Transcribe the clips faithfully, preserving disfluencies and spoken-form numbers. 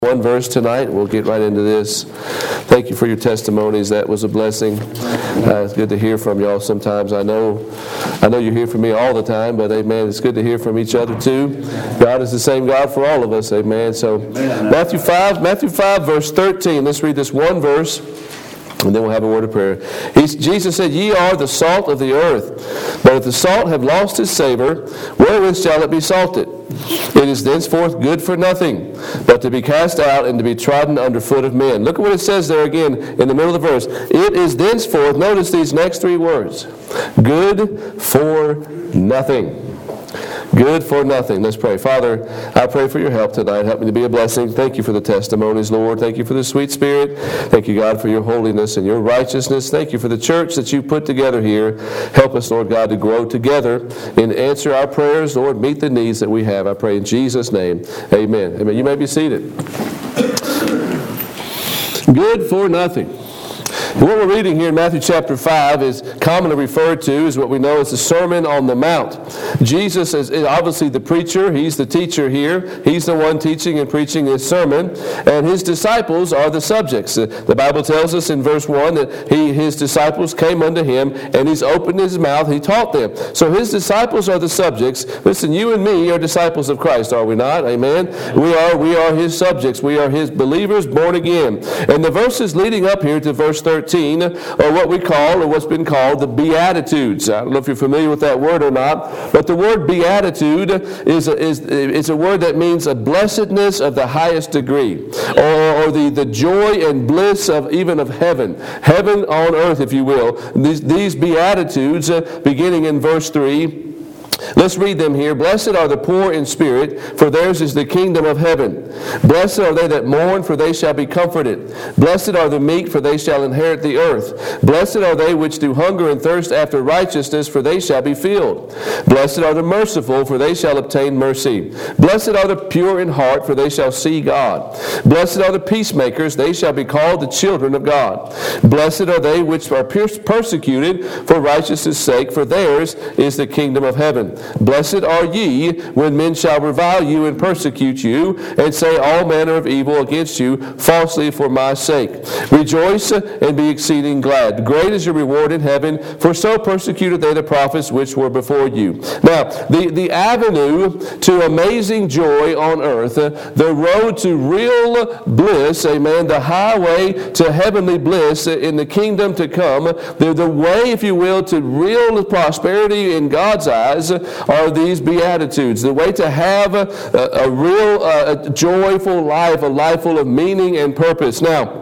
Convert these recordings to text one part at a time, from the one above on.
One verse tonight. We'll get right into this. Thank you for your testimonies. That was a blessing. Uh, it's good to hear from y'all sometimes. I know I know you hear from me all the time, but amen, it's good to hear from each other too. God is the same God for all of us. Amen. So Matthew five, Matthew five, verse thirteen. Let's read this one verse, and then we'll have a word of prayer. He's, Jesus said, "Ye are the salt of the earth. But if the salt have lost his savor, wherewith shall it be salted? It is thenceforth good for nothing, but to be cast out and to be trodden under foot of men." Look at what it says there again in the middle of the verse. It is thenceforth, notice these next three words, good for nothing. Good for nothing. Let's pray. Father, I pray for your help tonight. Help me to be a blessing. Thank you for the testimonies, Lord. Thank you for the sweet Spirit. Thank you, God, for your holiness and your righteousness. Thank you for the church that you put together here. Help us, Lord God, to grow together and answer our prayers, Lord. Meet the needs that we have. I pray in Jesus' name. Amen. Amen. You may be seated. Good for nothing. What we're reading here in Matthew chapter five is commonly referred to as what we know as the Sermon on the Mount. Jesus is obviously the preacher. He's the teacher here. He's the one teaching and preaching his sermon. And his disciples are the subjects. The Bible tells us in verse one that he, his disciples came unto him, and he's opened his mouth. He taught them. So his disciples are the subjects. Listen, you and me are disciples of Christ, are we not? Amen? We are, we are his subjects. We are his believers born again. And the verses leading up here to verse thirteen are what we call, or what's been called, the Beatitudes. I don't know if you're familiar with that word or not, but the word beatitude is a, is, is a word that means a blessedness of the highest degree, or, or the, the joy and bliss of even of heaven, heaven on earth, if you will. These, these Beatitudes, uh, beginning in verse three, let's read them here. "Blessed are the poor in spirit, for theirs is the kingdom of heaven. Blessed are they that mourn, for they shall be comforted. Blessed are the meek, for they shall inherit the earth. Blessed are they which do hunger and thirst after righteousness, for they shall be filled. Blessed are the merciful, for they shall obtain mercy. Blessed are the pure in heart, for they shall see God. Blessed are the peacemakers, they shall be called the children of God. Blessed are they which are persecuted for righteousness' sake, for theirs is the kingdom of heaven. Blessed are ye when men shall revile you and persecute you, and say all manner of evil against you falsely for my sake. Rejoice and be exceeding glad. Great is your reward in heaven, for so persecuted they the prophets which were before you." Now, the, the avenue to amazing joy on earth, uh, the road to real bliss, amen, the highway to heavenly bliss in the kingdom to come, the, the way, if you will, to real prosperity in God's eyes, are these Beatitudes. The way to have a, a, a real uh, a joyful life, a life full of meaning and purpose. Now,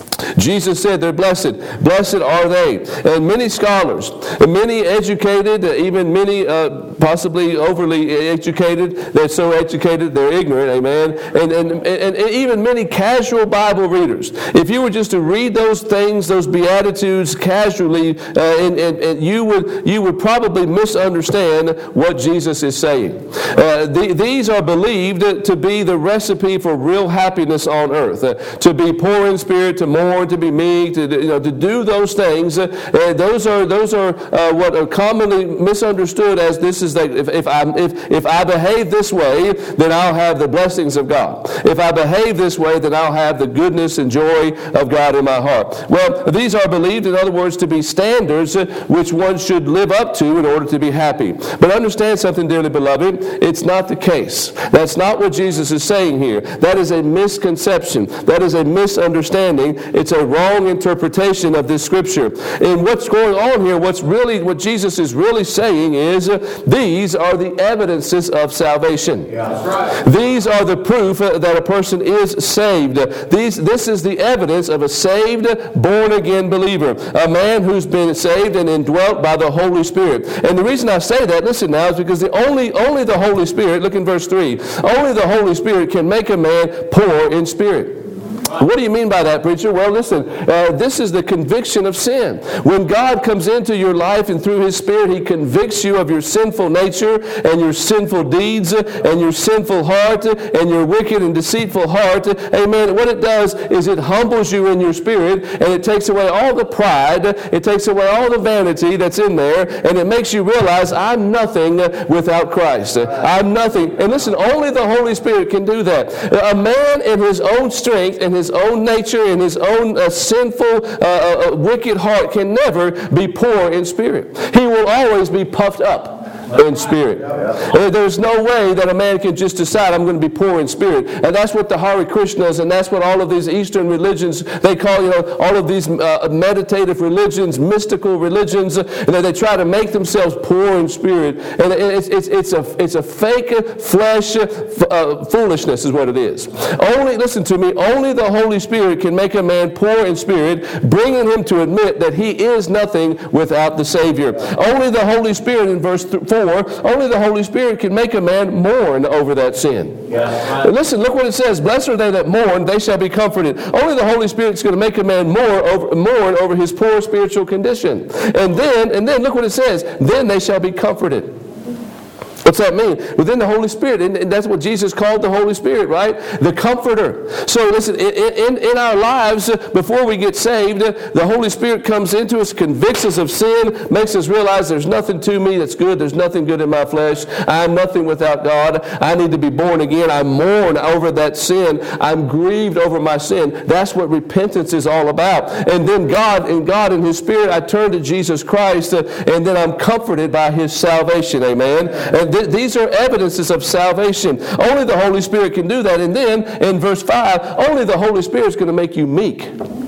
Jesus said they're blessed. Blessed are they. And many scholars, many educated, even many uh, possibly overly educated, they're so educated they're ignorant, amen, and, and, and, and even many casual Bible readers, if you were just to read those things, those Beatitudes casually, uh, and, and, and you would you would probably misunderstand what Jesus is saying. Uh, the, these are believed to be the recipe for real happiness on earth, uh, to be poor in spirit, to mourn, to be meek, to, you know, to do those things. Uh, those are those are uh, what are commonly misunderstood as this is like if if I if if I behave this way, then I'll have the blessings of God. If I behave this way, then I'll have the goodness and joy of God in my heart. Well, these are believed, in other words, to be standards uh, which one should live up to in order to be happy. But understand something, dearly beloved, it's not the case. That's not what Jesus is saying here. That is a misconception. That is a misunderstanding. It's a wrong interpretation of this scripture. And what's going on here, what's really, what Jesus is really saying is, uh, these are the evidences of salvation. Yeah, that's right. These are the proof uh, that a person is saved. These, this is the evidence of a saved, born-again believer. A man who's been saved and indwelt by the Holy Spirit. And the reason I say that, listen now, is because the only, only the Holy Spirit, look in verse three, only the Holy Spirit can make a man poor in spirit. What do you mean by that, preacher? Well, listen, uh, this is the conviction of sin. When God comes into your life and through His Spirit, He convicts you of your sinful nature and your sinful deeds and your sinful heart and your wicked and deceitful heart. Amen. What it does is it humbles you in your spirit, and it takes away all the pride, it takes away all the vanity that's in there, and it makes you realize I'm nothing without Christ. I'm nothing. And listen, only the Holy Spirit can do that. A man in his own strength and his own nature and his own uh, sinful, uh, uh, wicked heart can never be poor in spirit. He will always be puffed up in spirit. There's no way that a man can just decide I'm going to be poor in spirit. And that's what the Hare Krishnas and that's what all of these Eastern religions, they call, you know, all of these uh, meditative religions, mystical religions, and they try to make themselves poor in spirit. And it's, it's, it's, a, it's a fake flesh uh, foolishness is what it is. Only, listen to me, only the Holy Spirit can make a man poor in spirit, bringing him to admit that he is nothing without the Savior. Only the Holy Spirit in verse four, only the Holy Spirit can make a man mourn over that sin. Yeah. Listen, look what it says. Blessed are they that mourn, they shall be comforted. Only the Holy Spirit is going to make a man mourn over, mourn over his poor spiritual condition. And then, and then look what it says. Then they shall be comforted. What's that mean? Within the Holy Spirit. And that's what Jesus called the Holy Spirit, right? The Comforter. So listen, in, in, in our lives, before we get saved, the Holy Spirit comes into us, convicts us of sin, makes us realize there's nothing to me that's good. There's nothing good in my flesh. I'm nothing without God. I need to be born again. I mourn over that sin. I'm grieved over my sin. That's what repentance is all about. And then God, in God and His Spirit, I turn to Jesus Christ, uh, and then I'm comforted by His salvation. Amen. And th- these are evidences of salvation. Only the Holy Spirit can do that. And then in verse five, only the Holy Spirit is going to make you meek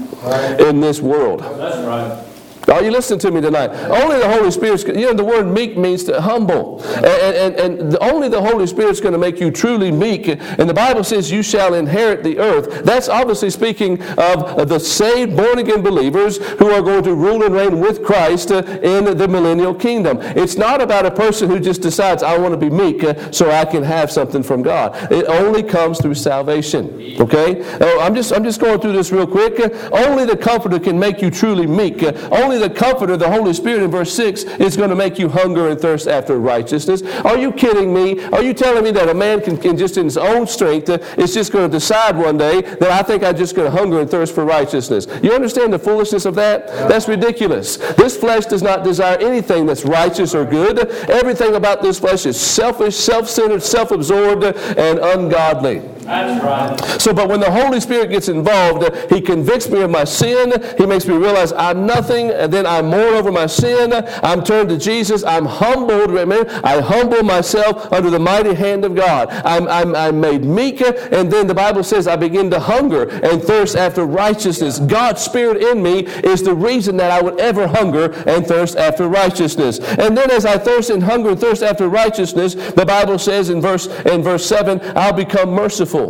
in this world. That's right. Are you listening to me tonight? Only the Holy Spirit, you know, the word meek means to humble. And, and, and only the Holy Spirit is going to make you truly meek. And the Bible says you shall inherit the earth. That's obviously speaking of the saved, born-again believers who are going to rule and reign with Christ in the millennial kingdom. It's not about a person who just decides, I want to be meek so I can have something from God. It only comes through salvation. Okay? I'm just, I'm just going through this real quick. Only the Comforter can make you truly meek. Only the Comforter, the Holy Spirit in verse six, is going to make you hunger and thirst after righteousness. Are you kidding me? Are you telling me that a man can, can just in his own strength uh, is just going to decide one day that I think I'm just going to hunger and thirst for righteousness? You understand the foolishness of that? That's ridiculous. This flesh does not desire anything that's righteous or good. Everything about this flesh is selfish, self-centered, self-absorbed, and ungodly. That's right. So, but when the Holy Spirit gets involved, uh, He convicts me of my sin. He makes me realize I'm nothing, and then I mourn over my sin. I'm turned to Jesus. I'm humbled. Remember, I humble myself under the mighty hand of God. I'm, I'm, I'm made meek, and then the Bible says I begin to hunger and thirst after righteousness. God's Spirit in me is the reason that I would ever hunger and thirst after righteousness. And then as I thirst and hunger and thirst after righteousness, the Bible says in verse in verse seven, I'll become merciful.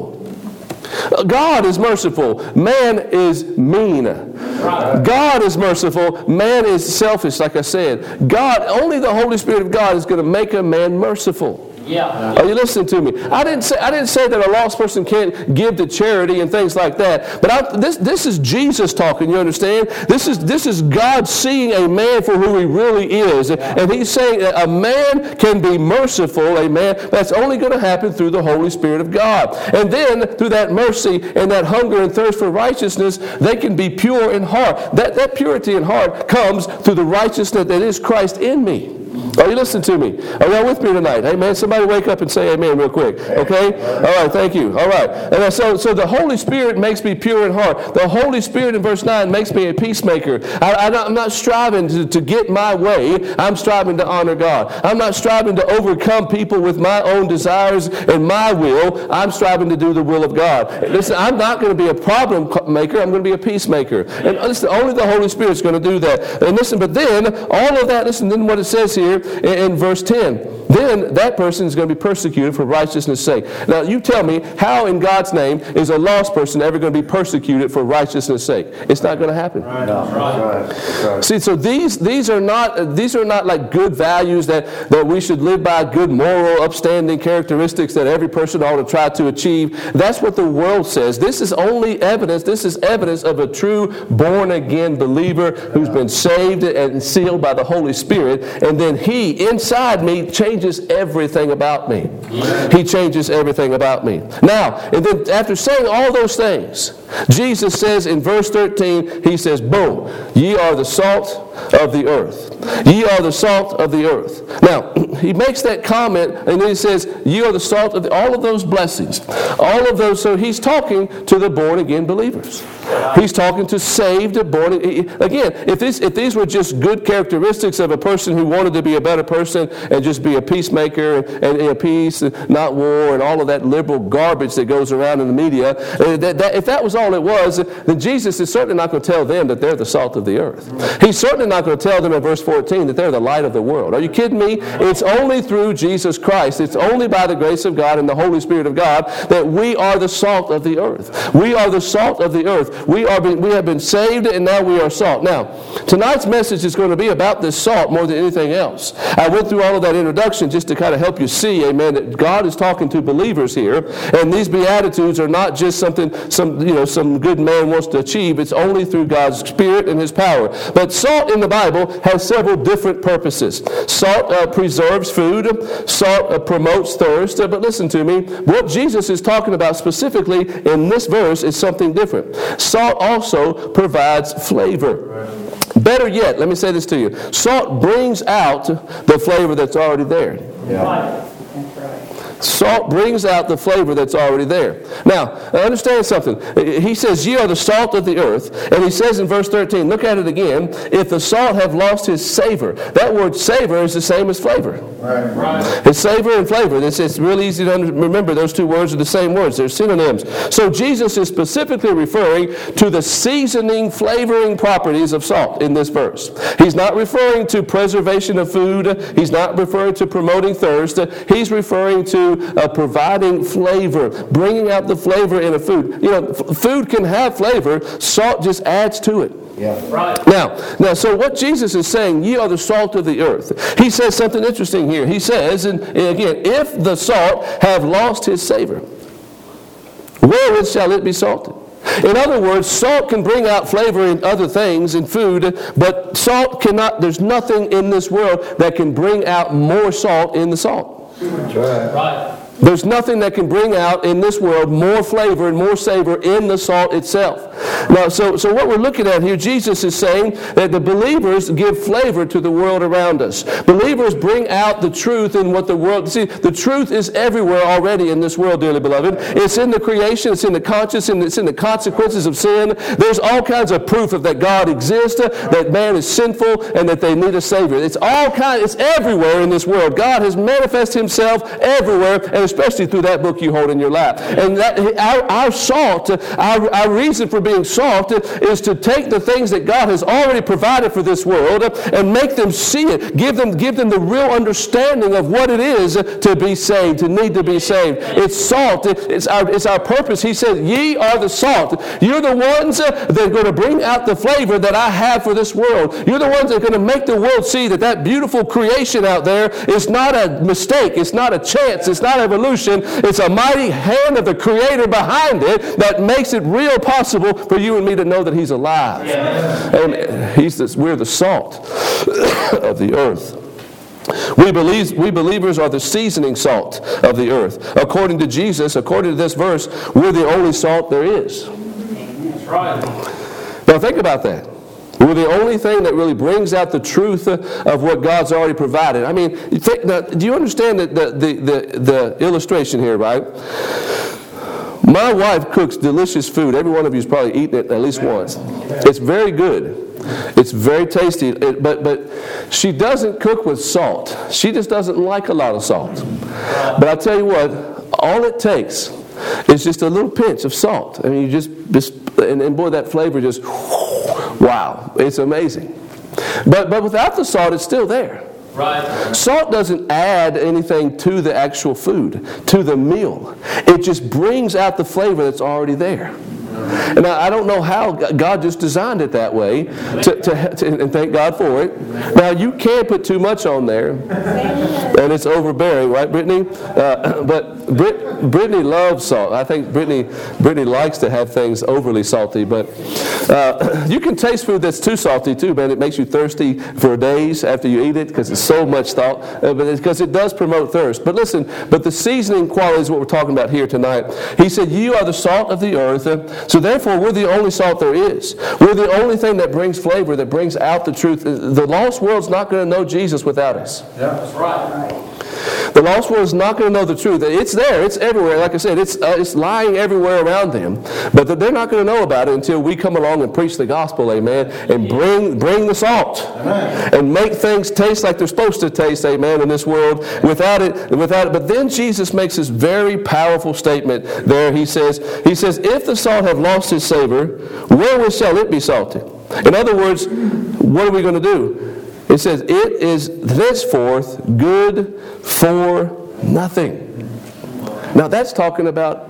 God is merciful. Man is mean. God is merciful. Man is selfish, like I said. God, only the Holy Spirit of God is going to make a man merciful. Yeah. Are you listening to me? I didn't say I didn't say that a lost person can't give to charity and things like that. But I, this this is Jesus talking. You understand? This is this is God seeing a man for who he really is, and He's saying a man can be merciful. Amen. That's only going to happen through the Holy Spirit of God. And then through that mercy and that hunger and thirst for righteousness, they can be pure in heart. That that purity in heart comes through the righteousness that is Christ in me. Are you listening to me? Are y'all with me tonight? Amen. Somebody wake up and say amen real quick. Okay? All right. Thank you. All right. And so, so the Holy Spirit makes me pure in heart. The Holy Spirit in verse nine makes me a peacemaker. I, I, I'm not striving to, to get my way. I'm striving to honor God. I'm not striving to overcome people with my own desires and my will. I'm striving to do the will of God. Listen, I'm not going to be a problem maker. I'm going to be a peacemaker. And listen, only the Holy Spirit is going to do that. And listen, but then all of that, listen, then what it says here, in, in verse ten. Then that person is going to be persecuted for righteousness' sake. Now, you tell me, how in God's name is a lost person ever going to be persecuted for righteousness' sake? It's not going to happen. Right. No. Right. Right. See, so these these are not these are not like good values that, that we should live by, good moral, upstanding characteristics that every person ought to try to achieve. That's what the world says. This is only evidence. This is evidence of a true born-again believer who's been saved and sealed by the Holy Spirit, and then he, inside me, changes everything about me. He changes everything about me. Now, and then after saying all those things, Jesus says in verse thirteen, he says, boom, ye are the salt of the earth. Ye are the salt of the earth. Now, he makes that comment, and then he says, ye are the salt of the, all of those blessings. All of those, so he's talking to the born-again believers. He's talking to saved, born again. If this, if these were just good characteristics of a person who wanted to be a better person and just be a peacemaker and, and, and peace, and not war, and all of that liberal garbage that goes around in the media, that, that, if that was all it was, then Jesus is certainly not going to tell them that they're the salt of the earth. He's certainly not going to tell them in verse fourteen that they're the light of the world. Are you kidding me? It's only through Jesus Christ. It's only by the grace of God and the Holy Spirit of God that we are the salt of the earth. We are the salt of the earth. We are been, we have been saved, and now we are salt. Now, tonight's message is going to be about this salt more than anything else. I went through all of that introduction just to kind of help you see, amen, that God is talking to believers here, and these Beatitudes are not just something some you know some good man wants to achieve. It's only through God's Spirit and His power. But salt in the Bible has several different purposes. Salt uh, preserves food. Salt uh, promotes thirst. Uh, but listen to me. What Jesus is talking about specifically in this verse is something different. Salt also provides flavor. Better yet, let me say this to you. Salt brings out the flavor that's already there. Yeah. Salt brings out the flavor that's already there. Now, understand something. He says, ye are the salt of the earth. And he says in verse thirteen, look at it again, if the salt have lost his savor. That word savor is the same as flavor. Right. Right. It's savor and flavor. It's, it's really easy to remember. Those two words are the same words. They're synonyms. So Jesus is specifically referring to the seasoning, flavoring properties of salt in this verse. He's not referring to preservation of food. He's not referring to promoting thirst. He's referring to Uh, providing flavor, bringing out the flavor in a food. You know, f- food can have flavor. Salt just adds to it. Yeah. Right. Now, now, so what Jesus is saying, ye are the salt of the earth. He says something interesting here. He says, and, and again, if the salt have lost his savor, wherewith shall it be salted? In other words, salt can bring out flavor in other things, in food, but salt cannot, there's nothing in this world that can bring out more salt in the salt. That's right. Right. There's nothing that can bring out in this world more flavor and more savor in the salt itself. Now, so, so what we're looking at here, Jesus is saying that the believers give flavor to the world around us. Believers bring out the truth in what the world... See, the truth is everywhere already in this world, dearly beloved. It's in the creation, it's in the conscience, and it's in the consequences of sin. There's all kinds of proof of that God exists, that man is sinful, and that they need a Savior. It's all kind, it's everywhere in this world. God has manifested Himself everywhere, and especially through that book you hold in your lap. And that, our, our salt, our, our reason for being salt is to take the things that God has already provided for this world and make them see it. Give them, give them the real understanding of what it is to be saved, to need to be saved. It's salt. It's our, it's our purpose. He said, ye are the salt. You're the ones that are going to bring out the flavor that I have for this world. You're the ones that are going to make the world see that that beautiful creation out there is not a mistake. It's not a chance. It's not evolution. It's a mighty hand of the Creator behind it that makes it real possible for you and me to know that He's alive. Yeah. And he's this, we're the salt of the earth. We believe, we believers are the seasoning salt of the earth. According to Jesus, according to this verse, we're the only salt there is. That's right. Now think about that. We're the only thing that really brings out the truth of what God's already provided. I mean, you think, now, do you understand the, the, the, the illustration here, right? My wife cooks delicious food. Every one of you has probably eaten it at least once. It's very good. It's very tasty. It, but, but she doesn't cook with salt. She just doesn't like a lot of salt. But I tell you what, all it takes is just a little pinch of salt. I mean, you just, just and, and boy, that flavor just... Wow, it's amazing. But but without the salt, it's still there. Right. Salt doesn't add anything to the actual food, to the meal. It just brings out the flavor that's already there. And I, I don't know how God just designed it that way, to, to, to, and thank God for it. Now, you can put too much on there, and it's overbearing, right, Brittany? Uh, but Brit, Brittany loves salt. I think Brittany, Brittany likes to have things overly salty, but uh, you can taste food that's too salty too, man. It makes you thirsty for days after you eat it because it's so much salt, uh, but because it does promote thirst. But listen, but the seasoning quality is what we're talking about here tonight. He said, "You are the salt of the earth." Uh, so therefore, we're the only salt there is. We're the only thing that brings flavor, that brings out the truth. The lost world's not going to know Jesus without us. Yeah, that's right. The lost world is not going to know the truth. It's there. It's everywhere. Like I said, it's uh, it's lying everywhere around them. But they're not going to know about it until we come along and preach the gospel, amen, and bring bring the salt. Amen. And make things taste like they're supposed to taste, amen, in this world without it. Without it. But then Jesus makes this very powerful statement there. He says, he says, if the salt have lost its savor, wherewith shall it be salted? In other words, what are we going to do? It says, it is thenceforth good for nothing. Now that's talking about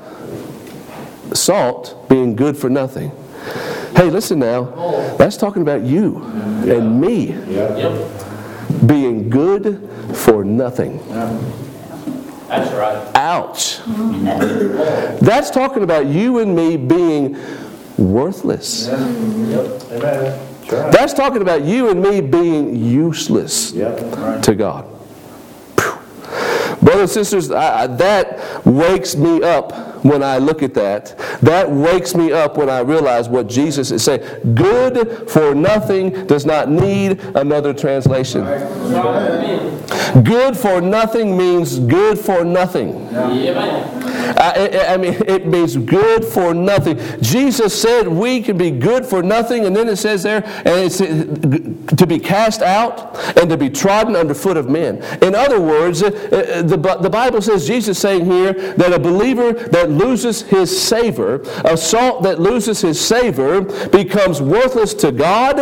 salt being good for nothing. Hey, listen now. That's talking about you and me being good for nothing. That's right. Ouch. That's talking about you and me being worthless. Amen. That's talking about you and me being useless Yep. to God. Whew. Brothers and sisters, I, I, that wakes me up when I look at that. That wakes me up when I realize what Jesus is saying. Good for nothing does not need another translation. Right. Good for nothing means good for nothing. Amen. I, I mean, it means good for nothing. Jesus said we can be good for nothing, and then it says there, and it's to be cast out and to be trodden underfoot of men. In other words, the, the Bible says, Jesus saying here, that a believer that loses his savor, a salt that loses his savor, becomes worthless to God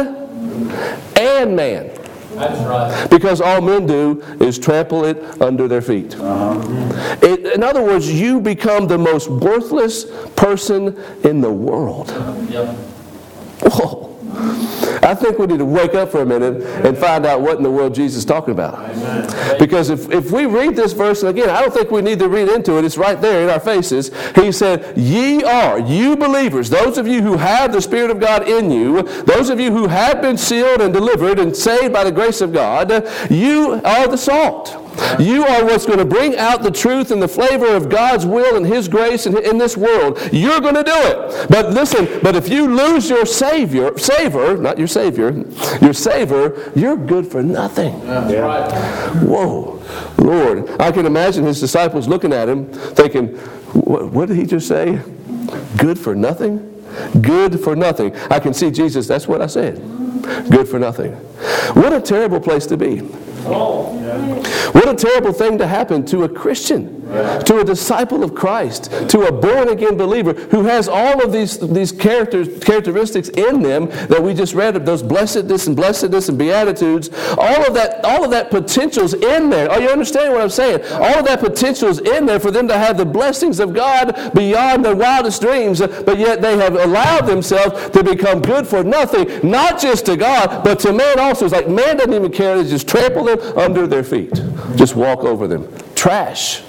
and man. That's right. Because all men do is trample it under their feet. Uh-huh. It, in other words, you become the most worthless person in the world. Yep. Whoa. I think we need to wake up for a minute and find out what in the world Jesus is talking about. Amen. Because if, if we read this verse, and again, I don't think we need to read into it. It's right there in our faces. He said, ye are, you believers, those of you who have the Spirit of God in you, those of you who have been sealed and delivered and saved by the grace of God, you are the salt. You are what's going to bring out the truth and the flavor of God's will and His grace in, in this world. You're going to do it. But listen, but if you lose your Savior, savor, not your Savior, your savor, you're good for nothing. That's right. Whoa. Lord, I can imagine His disciples looking at Him thinking, what, what did He just say? Good for nothing? Good for nothing. I can see Jesus, that's what I said. Good for nothing. What a terrible place to be. Oh, yeah. What a terrible thing to happen to a Christian, yeah. to a disciple of Christ, to a born-again believer who has all of these, these characters, characteristics in them that we just read of, those blessedness and blessedness and beatitudes. All of that, all of that potential's in there. Oh, you understand what I'm saying? All of that potential's in there for them to have the blessings of God beyond their wildest dreams, but yet they have allowed themselves to become good for nothing, not just to God, but to man also. It's like man doesn't even care. They just trample them under their feet. Just walk over them. Trash.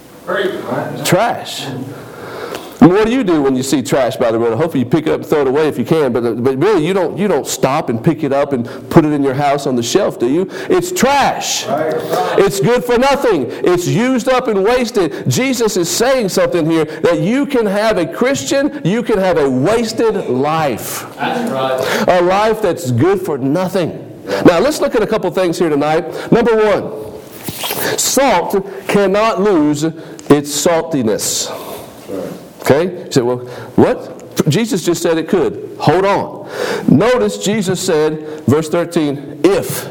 Trash. And what do you do when you see trash by the road? Hopefully you pick it up and throw it away if you can, but, but really you don't, you don't stop and pick it up and put it in your house on the shelf, do you? It's trash. It's good for nothing. It's used up and wasted. Jesus is saying something here that you can have a Christian, you can have a wasted life. That's right. A life that's good for nothing. Now, let's look at a couple things here tonight. Number one, salt cannot lose its saltiness. Okay? You say, well, what? Jesus just said it could. Hold on. Notice Jesus said, verse thirteen, if.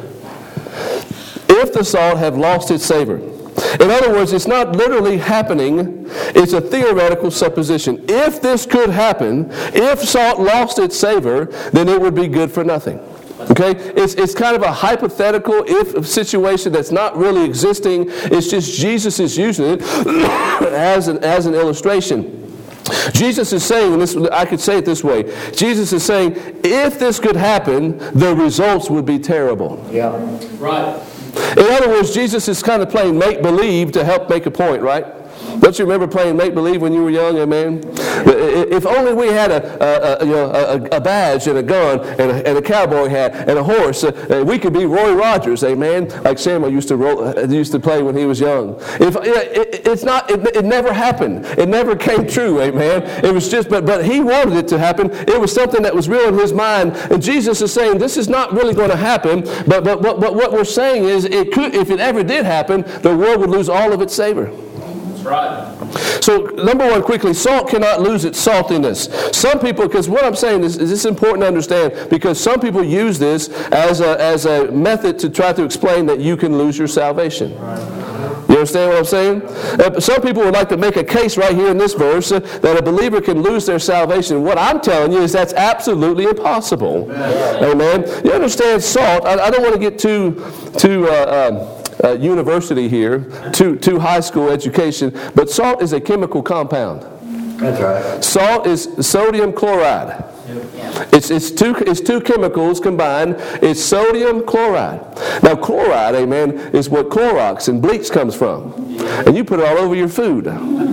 If the salt have lost its savor. In other words, it's not literally happening. It's a theoretical supposition. If this could happen, if salt lost its savor, then it would be good for nothing. Okay? It's, it's kind of a hypothetical if situation that's not really existing. It's just Jesus is using it as an, as an illustration. Jesus is saying, and this, I could say it this way, Jesus is saying, if this could happen, the results would be terrible. Yeah. Right. In other words, Jesus is kind of playing make-believe to help make a point, right? Don't you remember playing make-believe when you were young, amen? If only we had a, a, a, you know, a, a badge and a gun and a, and a cowboy hat and a horse, uh, we could be Roy Rogers, amen? Like Samuel used to roll, uh, used to play when he was young. If it, it's not, it, it never happened. It never came true, amen? It was just, but but he wanted it to happen. It was something that was real in his mind. And Jesus is saying this is not really going to happen. But but but, but what we're saying is, it could, if it ever did happen, the world would lose all of its savor. Right. So, number one, quickly, salt cannot lose its saltiness. Some people, because what I'm saying is, is this important to understand, because some people use this as a, as a method to try to explain that you can lose your salvation. Right. You understand what I'm saying? Uh, some people would like to make a case right here in this verse uh, that a believer can lose their salvation. What I'm telling you is that's absolutely impossible. Amen. Amen. You understand salt? I, I don't want to get too, too, uh, um, Uh, university here, to, to high school education, but salt is a chemical compound. That's right. Salt is sodium chloride. It's, it's, two, it's two chemicals combined. It's sodium chloride. Now chloride, amen, is what Clorox and bleach comes from. And you put it all over your food.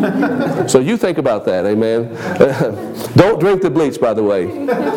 So you think about that, amen. Don't drink the bleach, by the way.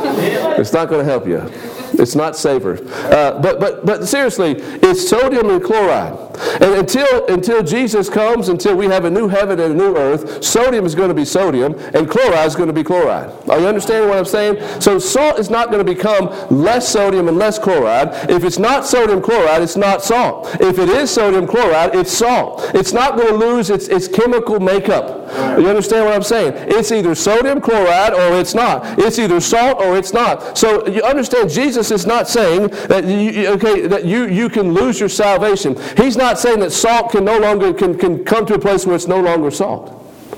It's not going to help you. It's not safer. Uh, but, but, but seriously, it's sodium and chloride. And until, until Jesus comes, until we have a new heaven and a new earth, sodium is going to be sodium and chloride is going to be chloride. Are you understanding what I'm saying? So salt is not going to become less sodium and less chloride. If it's not sodium chloride, it's not salt. If it is sodium chloride, it's salt. It's not going to lose its, its chemical makeup. You understand what I'm saying? It's either sodium chloride or it's not. It's either salt or it's not. So you understand, Jesus is not saying that you, okay, that you, you can lose your salvation. He's not saying that salt can no longer can, can come to a place where it's no longer salt.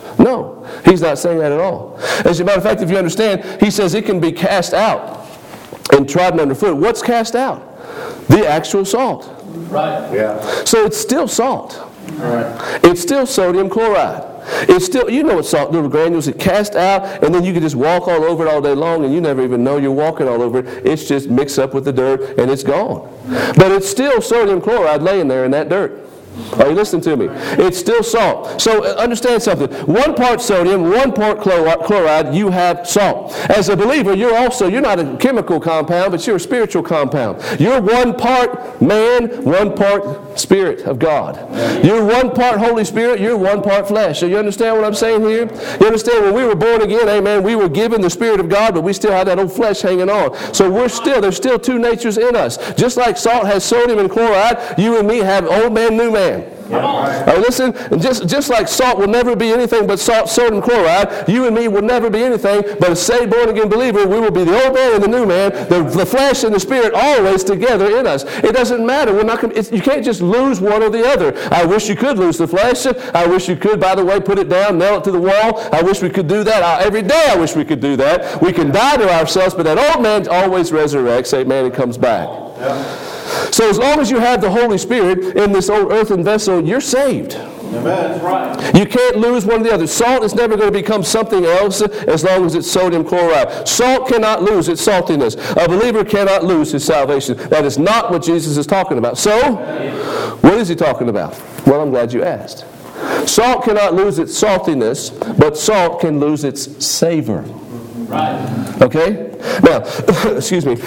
No, he's not saying that at all. As a matter of fact, if you understand, he says it can be cast out and trodden underfoot. What's cast out? The actual salt. Right. Yeah. So it's still salt. Right. It's still sodium chloride. It's still, you know what salt, little granules, it cast out, and then you can just walk all over it all day long, and you never even know you're walking all over it. It's just mixed up with the dirt, and it's gone. But it's still sodium chloride laying there in that dirt. Are you listening to me? It's still salt. So uh, understand something. One part sodium, one part chloride, you have salt. As a believer, you're also, you're not a chemical compound, but you're a spiritual compound. You're one part man, one part Spirit of God. You're one part Holy Spirit, you're one part flesh. So you understand what I'm saying here? You understand when we were born again, amen, we were given the Spirit of God, but we still have that old flesh hanging on. So we're still, there's still two natures in us. Just like salt has sodium and chloride, you and me have old man, new man. Yeah. Right, listen, just, just like salt will never be anything but salt, sodium chloride, you and me will never be anything but a saved, born-again believer. We will be the old man and the new man, the, the flesh and the spirit always together in us. It doesn't matter. We're not. It's, you can't just lose one or the other. I wish you could lose the flesh. I wish you could, by the way, put it down, nail it to the wall. I wish we could do that. I, every day I wish we could do that. We can die to ourselves, but that old man always resurrects, amen, and comes back. Yeah. So as long as you have the Holy Spirit in this old earthen vessel, you're saved. Amen. That's right. You can't lose one or the other. Salt is never going to become something else as long as it's sodium chloride. Salt cannot lose its saltiness. A believer cannot lose his salvation. That is not what Jesus is talking about. So, what is he talking about? Well, I'm glad you asked. Salt cannot lose its saltiness, but salt can lose its savor. Right. Okay? Now, excuse me.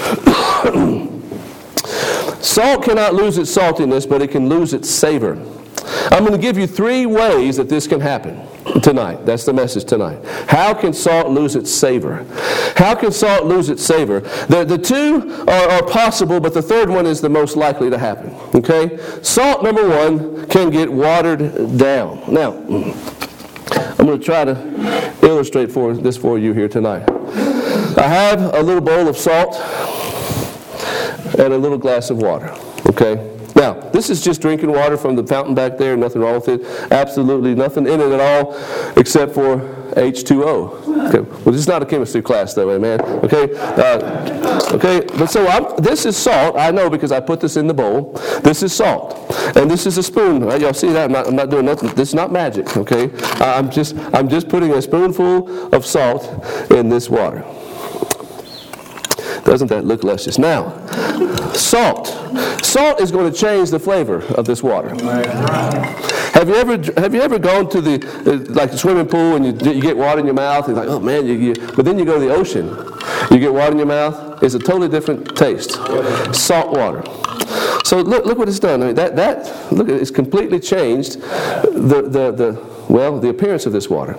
Salt cannot lose its saltiness, but it can lose its savor. I'm going to give you three ways that this can happen tonight. That's the message tonight. How can salt lose its savor? How can salt lose its savor? The, the two are, are possible, but the third one is the most likely to happen. Okay? Salt, number one, can get watered down. Now, I'm going to try to illustrate for this for you here tonight. I have a little bowl of salt and a little glass of water. Okay? Now, this is just drinking water from the fountain back there, nothing wrong with it. Absolutely nothing in it at all except for H two O. Okay. Well, this is not a chemistry class, though, amen? Okay, uh, okay. But so I'm, this is salt. I know because I put this in the bowl. This is salt, and this is a spoon. Right? Y'all see that? I'm not, I'm not doing nothing. This is not magic. Okay, I'm just I'm just putting a spoonful of salt in this water. Doesn't that look luscious? Now, salt. Salt is going to change the flavor of this water. Have you ever have you ever gone to the uh, like the swimming pool and you, you get water in your mouth and you're like, oh man, you, you, but then you go to the ocean, you get water in your mouth. It's a totally different taste. Salt water. So look look what it's done. I mean, that that look it's completely changed the the the well the appearance of this water.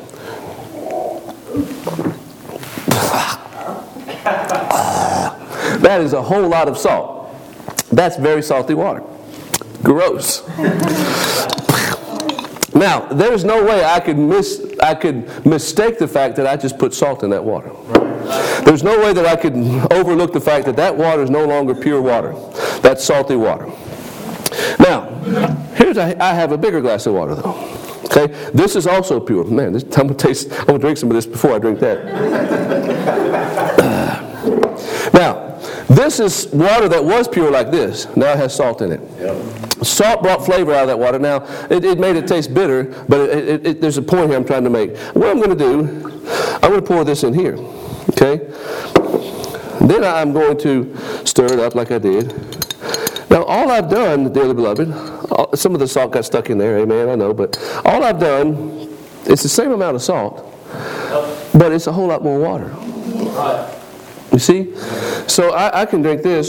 That is a whole lot of salt. That's very salty water. Gross. Now, there's no way I could miss I could mistake the fact that I just put salt in that water. There's no way that I could overlook the fact that that water is no longer pure water. That's salty water. Now, here's a, I have a bigger glass of water though. Okay, this is also pure. Man, this, I'm gonna taste. I'm gonna drink some of this before I drink that. Now, this is water that was pure like this. Now it has salt in it. Yep. Salt brought flavor out of that water. Now, it, it made it taste bitter, but it, it, it, there's a point here I'm trying to make. What I'm going to do, I'm going to pour this in here. Okay? Then I'm going to stir it up like I did. Now, all I've done, dearly beloved, all, some of the salt got stuck in there, amen, I know, but all I've done, it's the same amount of salt, but it's a whole lot more water. Right. You see? So I, I can drink this.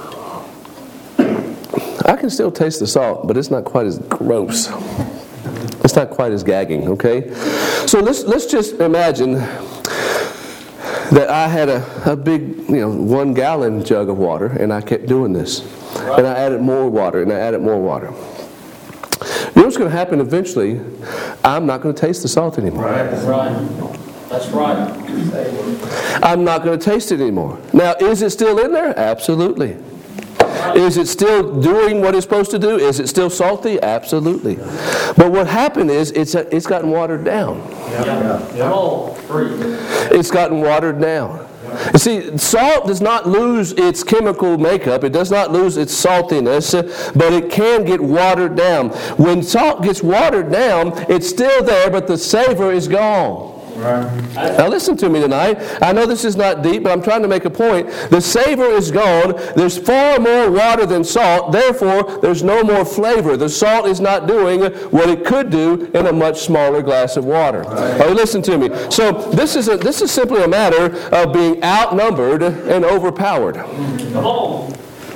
I can still taste the salt, but it's not quite as gross. It's not quite as gagging, okay? So let's let's just imagine that I had a, a big, you know, one gallon jug of water, and I kept doing this. And I added more water, and I added more water. You know what's going to happen eventually? I'm not going to taste the salt anymore. Right. That's right. That's right. I'm not going to taste it anymore. Now, is it still in there? Absolutely. Is it still doing what it's supposed to do? Is it still salty? Absolutely. But what happened is it's a, it's gotten watered down. Yeah. Yeah. Oh, free. It's gotten watered down. You see, salt does not lose its chemical makeup. It does not lose its saltiness, but it can get watered down. When salt gets watered down, it's still there, but the savor is gone. Right. Now listen to me tonight. I know this is not deep, but I'm trying to make a point. The savor is gone. There's far more water than salt. Therefore, there's no more flavor. The salt is not doing what it could do in a much smaller glass of water. Right. Oh, listen to me. So this is a, this is simply a matter of being outnumbered and overpowered. Come on.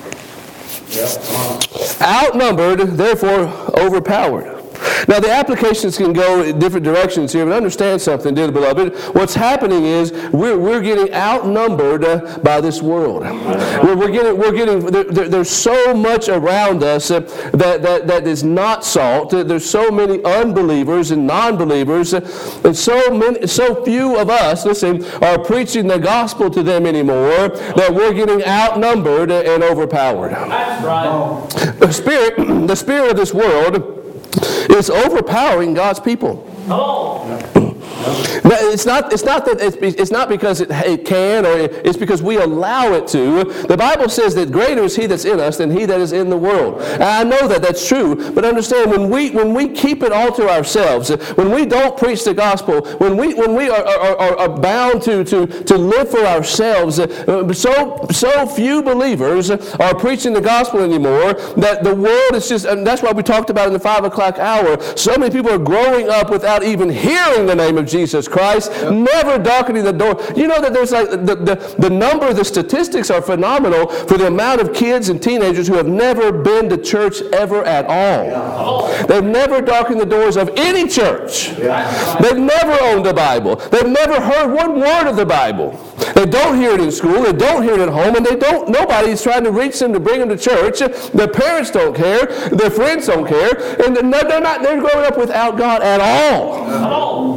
Yep. Outnumbered, therefore overpowered. Now, the applications can go in different directions here, but understand something, dear beloved. What's happening is we're, we're getting outnumbered uh, by this world. We're, we're getting, we're getting there, there, there's so much around us uh, that, that, that is not salt. There's so many unbelievers and non-believers, uh, and so many, so few of us, listen, are preaching the gospel to them anymore that we're getting outnumbered and overpowered. That's right. The spirit, the spirit of this world is overpowering God's people. Oh. Now, it's not. It's not that. It's, it's not because it, it can, or it's because we allow it to. The Bible says that greater is He that's in us than he that is in the world. And I know that that's true. But understand, when we when we keep it all to ourselves, when we don't preach the gospel, when we when we are, are, are, are bound to, to to live for ourselves, so so few believers are preaching the gospel anymore that the world is just. And that's why we talked about in the five o'clock hour. So many people are growing up without even hearing the name of Jesus Christ, yep. Never darkening the door. You know that there's like the, the, the number, the statistics are phenomenal for the amount of kids and teenagers who have never been to church ever at all. Yeah. They've never darkened the doors of any church. Yeah. They've never owned a Bible. They've never heard one word of the Bible. They don't hear it in school. They don't hear it at home, and they don't. Nobody's trying to reach them to bring them to church. Their parents don't care. Their friends don't care, and they're not. They're growing up without God at all.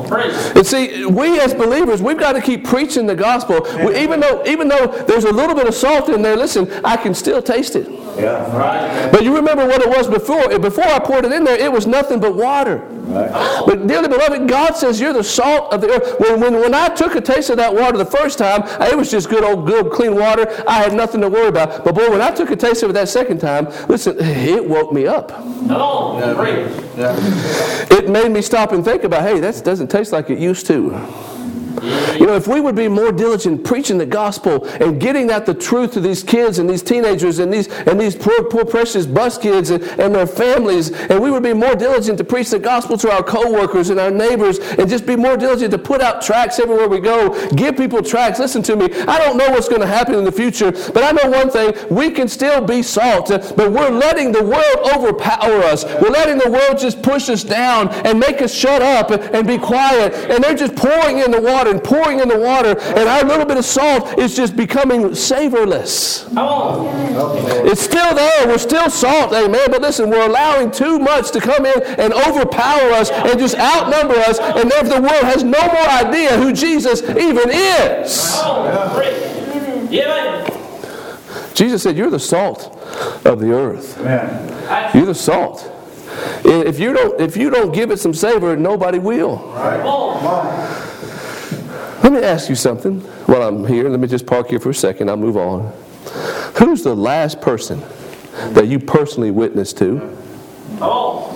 Preach. And see, we as believers, we've got to keep preaching the gospel. We, even though, even though there's a little bit of salt in there, listen, I can still taste it. Yeah. Right. But you remember what it was before. Before I poured it in there, it was nothing but water. Right. But dearly beloved, God says you're the salt of the earth. When, when, when I took a taste of that water the first time, it was just good old good clean water. I had nothing to worry about. But boy, when I took a taste of it that second time, listen, it woke me up. Come on. Yeah. Preach. Yeah. It made me stop and think about, hey, that doesn't taste like it used to. You know, if we would be more diligent preaching the gospel and getting out the truth to these kids and these teenagers and these and these poor, poor precious bus kids and, and their families, and we would be more diligent to preach the gospel to our co-workers and our neighbors, and just be more diligent to put out tracts everywhere we go, give people tracts. Listen to me, I don't know what's going to happen in the future, but I know one thing, we can still be salt, but we're letting the world overpower us. We're letting the world just push us down and make us shut up and, and be quiet, and they're just pouring in the water and pouring in the water, and our little bit of salt is just becoming savorless. Come on. It's still there. We're still salt, amen. But listen, we're allowing too much to come in and overpower us and just outnumber us, and therefore the world has no more idea who Jesus even is. Come on. Preach. Yeah, man. Jesus said, you're the salt of the earth. Man. You're the salt. If you don't, if you don't give it some savor, nobody will. Right. Come on. Come on. Let me ask you something while I'm here. Let me just park here for a second. I'll move on. Who's the last person that you personally witnessed to? Come on.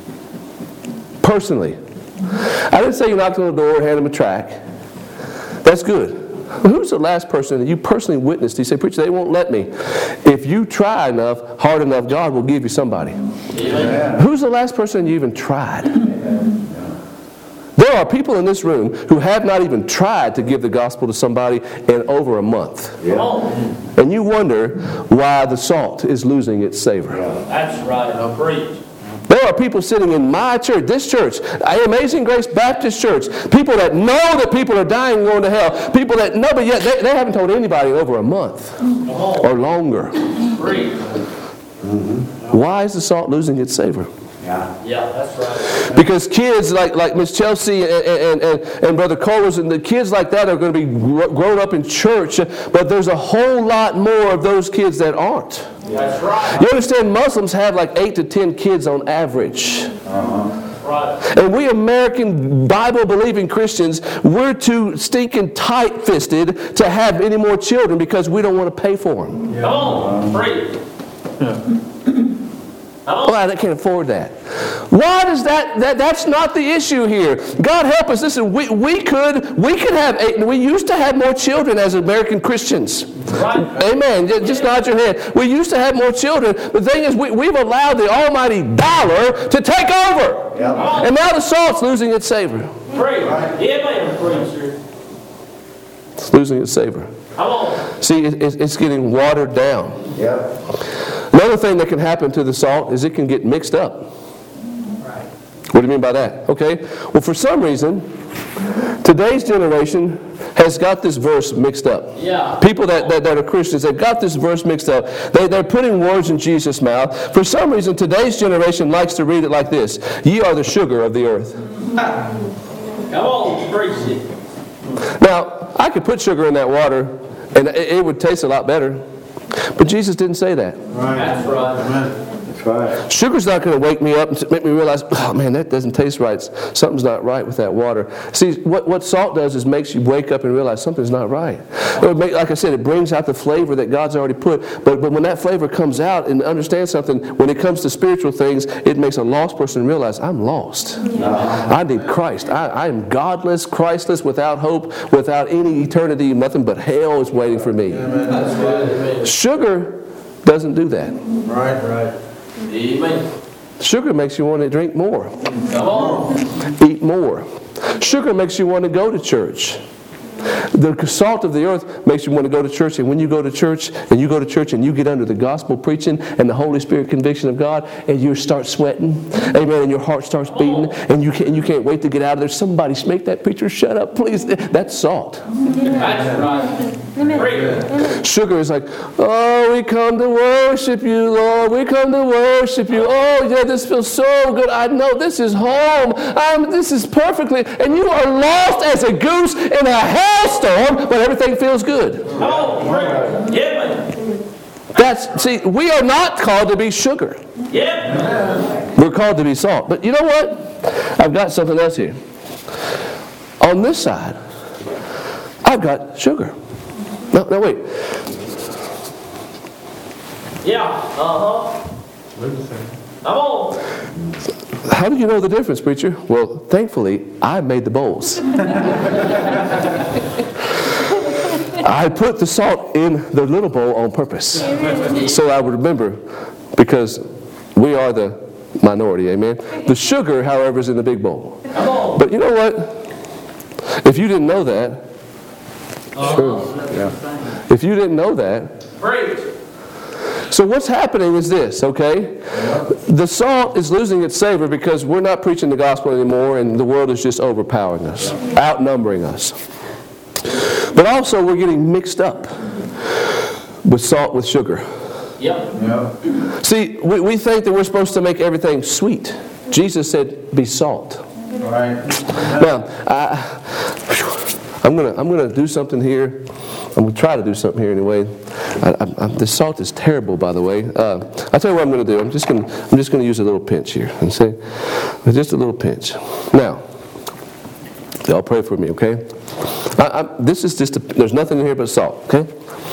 Personally. I didn't say you knocked on the door and handed them a tract. That's good. But who's the last person that you personally witnessed? He said, preacher, they won't let me. If you try enough, hard enough, God will give you somebody. Amen. Who's the last person you even tried? There are people in this room who have not even tried to give the gospel to somebody in over a month. Come on. And you wonder why the salt is losing its savor. That's right. Now preach. There are people sitting in my church, this church, Amazing Grace Baptist Church, people that know that people are dying and going to hell, people that know, but yet they, they haven't told anybody in over a month Come on. or longer. Preach. Why is the salt losing its savor? Yeah. Yeah, that's right. Because kids like, like Miss Chelsea and, and, and, and Brother Colas and the kids like that are going to be gr- grown up in church, but there's a whole lot more of those kids that aren't. That's right. You understand, Muslims have like eight to ten kids on average. Right. And we American Bible-believing Christians, we're too stinking tight-fisted to have any more children because we don't want to pay for them. Come on. Preach. Well, I can't afford that. Why does that, that, that's not the issue here. God help us. Listen, we, we could, we could have, eight, we used to have more children as American Christians. Right. Amen. Just nod your head. We used to have more children. The thing is, we, we've allowed the almighty dollar to take over. Yep. And now the salt's losing its savor. Preach. Yeah, man. Preacher. It's losing its savor. Come on. See, it, it, it's getting watered down. Yep. Another thing that can happen to the salt is it can get mixed up. Right. What do you mean by that? Okay. Well, for some reason, today's generation has got this verse mixed up. Yeah. People that, that, that are Christians, they've got this verse mixed up. They, they're putting words in Jesus' mouth. For some reason, today's generation likes to read it like this. Ye are the sugar of the earth. Come on. Preach it. Now, I could put sugar in that water, and it, it would taste a lot better. But Jesus didn't say that. Right. That's right. Amen. That's right. Sugar's not going to wake me up and make me realize, oh man, that doesn't taste right. Something's not right with that water. See, what, what salt does is makes you wake up and realize something's not right. It would make, like I said, it brings out the flavor that God's already put. But, but when that flavor comes out and understand something, when it comes to spiritual things, it makes a lost person realize, I'm lost. I need Christ. I, I am godless, Christless, without hope, without any eternity. Nothing but hell is waiting for me. That's right. Sugar doesn't do that. Right. Right. Amen. Sugar makes you want to drink more, Come on. eat more. Sugar makes you want to go to church. The salt of the earth makes you want to go to church, and when you go to church, and you go to church and you get under the gospel preaching and the Holy Spirit conviction of God, and you start sweating, amen, and your heart starts beating, and you can't, and you can't wait to get out of there. Somebody make that preacher shut up, please. That's salt. That's right. Preach. Sugar is like, oh, we come to worship you, Lord. We come to worship you. Oh, yeah, this feels so good. I know this is home. I'm, this is perfectly. And you are lost as a goose in a hailstorm, but everything feels good. Oh, right. Yeah, man. That's, see, we are not called to be sugar. Yeah. We're called to be salt. But you know what? I've got something else here. On this side, I've got sugar. No, no, wait. Yeah. Uh-huh. Come on. How do you know the difference, preacher? Well, thankfully, I made the bowls. I put the salt in the little bowl on purpose. So I would remember, because we are the minority, amen? The sugar, however, is in the big bowl. But you know what? If you didn't know that, sure. Yeah. If you didn't know that, Preach. so what's happening is this, okay? The salt is losing its savor because we're not preaching the gospel anymore, and the world is just overpowering us, outnumbering us. But also we're getting mixed up with salt with sugar. Yep. Yep. See, we, we think that we're supposed to make everything sweet. Jesus said, be salt. Right. Now, I, I'm gonna I'm gonna do something here. I'm gonna try to do something here anyway. I, I, I, the salt is terrible, by the way. Uh, I'll tell you what I'm gonna do. I'm just gonna I'm just gonna use a little pinch here and say, just a little pinch. Now, y'all pray for me, okay? I, I, this is just a, there's nothing in here but salt, okay?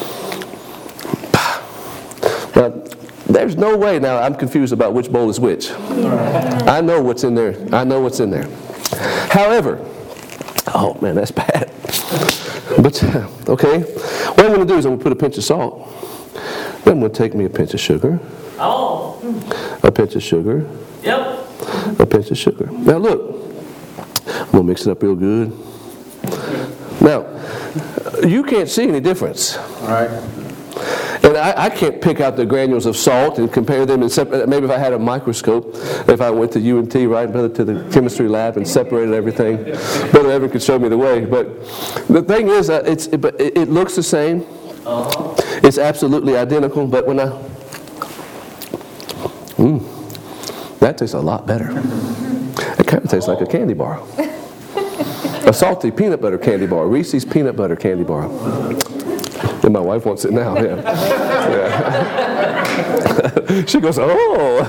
Now, there's no way now I'm confused about which bowl is which. I know what's in there. I know what's in there. However, oh man, that's bad. But, okay, what I'm going to do is I'm going to put a pinch of salt. Then I'm going to take me a pinch of sugar. Oh. A pinch of sugar. Yep. A pinch of sugar. Now look, I'm going to mix it up real good. Now, you can't see any difference. All right. And I, I can't pick out the granules of salt and compare them and separate. Maybe if I had a microscope, if I went to U N T, right, brother, to the chemistry lab and separated everything, Brother Evan could show me the way. But the thing is, uh, it's it, it, it looks the same. Uh-huh. It's absolutely identical. But when I, mm, that tastes a lot better. It kind of tastes like a candy bar, a salty peanut butter candy bar, Reese's peanut butter candy bar. And my wife wants it now, yeah. yeah. She goes, oh.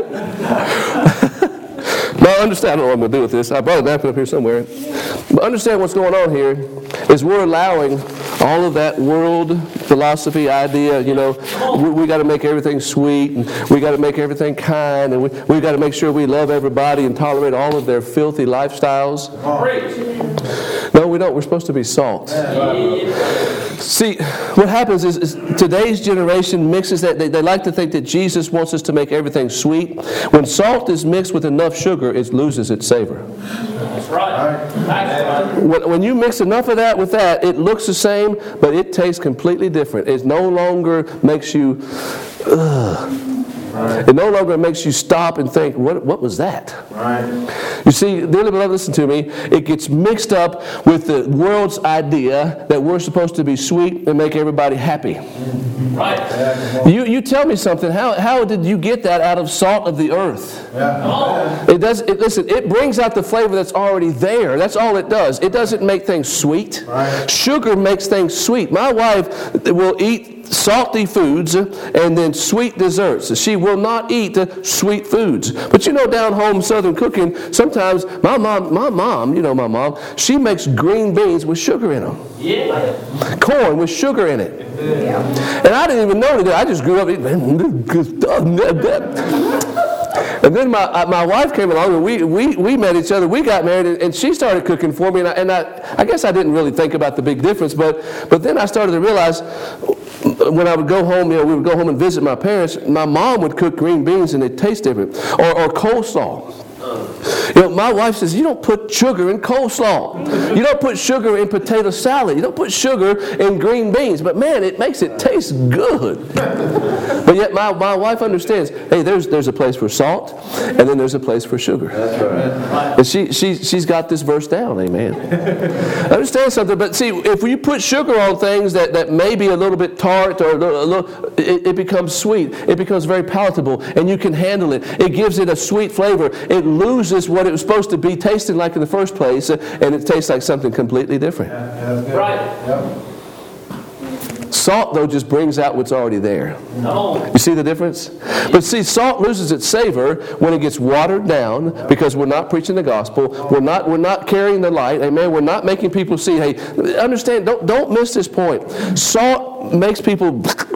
Now, understand, I don't know what I'm going to do with this. I brought a napkin up here somewhere. But understand what's going on here is we're allowing all of that world philosophy idea, you know, we, we got to make everything sweet, and we got to make everything kind, and we we got to make sure we love everybody and tolerate all of their filthy lifestyles. Preach. No, we don't. We're supposed to be salt. See, what happens is, is today's generation mixes that. They, they like to think that Jesus wants us to make everything sweet. When salt is mixed with enough sugar, it loses its savor. That's right. That's right. When, when you mix enough of that with that, it looks the same, but it tastes completely different. It no longer makes you, ugh. Right. It no longer makes you stop and think, what, what was that? Right. You see, dearly beloved, listen to me. It gets mixed up with the world's idea that we're supposed to be sweet and make everybody happy. Right. You you tell me something. How how did you get that out of salt of the earth? Yeah. It does. It, listen, it brings out the flavor that's already there. That's all it does. It doesn't make things sweet. Right. Sugar makes things sweet. My wife will eat salty foods and then sweet desserts. She will not eat the sweet foods. But you know, down home Southern cooking, sometimes my mom, my mom, you know my mom, she makes green beans with sugar in them. Yeah. Corn with sugar in it. Yeah. And I didn't even know that. I just grew up eating good stuff. And then my my wife came along, and we, we, we met each other. We got married, and she started cooking for me. And I, and I I guess I didn't really think about the big difference, but but then I started to realize when I would go home, you know, we would go home and visit my parents. My mom would cook green beans, and they'd taste different, or or coleslaw. You know, my wife says, you don't put sugar in coleslaw. You don't put sugar in potato salad. You don't put sugar in green beans. But man, it makes it taste good. But yet my, my wife understands, hey, there's there's a place for salt, and then there's a place for sugar. That's right. And she, she, she's got this verse down, amen. I understand something, but see, if you put sugar on things that, that may be a little bit tart or a little, a little it, it becomes sweet. It becomes very palatable, and you can handle it. It gives it a sweet flavor. It loses what it was supposed to be tasting like in the first place, and it tastes like something completely different. Right. Yep. Salt, though, just brings out what's already there. No. You see the difference? But see, salt loses its savor when it gets watered down because we're not preaching the gospel. We're not, we're not carrying the light. Amen. We're not making people see. Hey, understand, don't, don't miss this point. Salt makes people...